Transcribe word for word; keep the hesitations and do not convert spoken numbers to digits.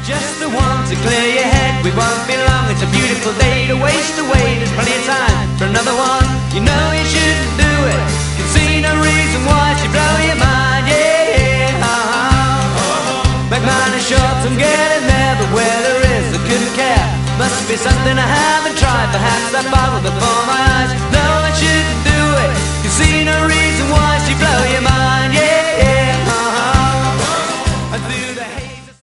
Just the one to clear your head. We won't be long, it's a beautiful day to waste away. There's plenty of time for another one. You know you shouldn't do it. Can see no reason why it should blow your mind. Yeah, yeah, uh-huh. Make mine is short, I'm getting there. But where there is, I couldn't care. Must be something I haven't tried. Perhaps that bottle before my eyes.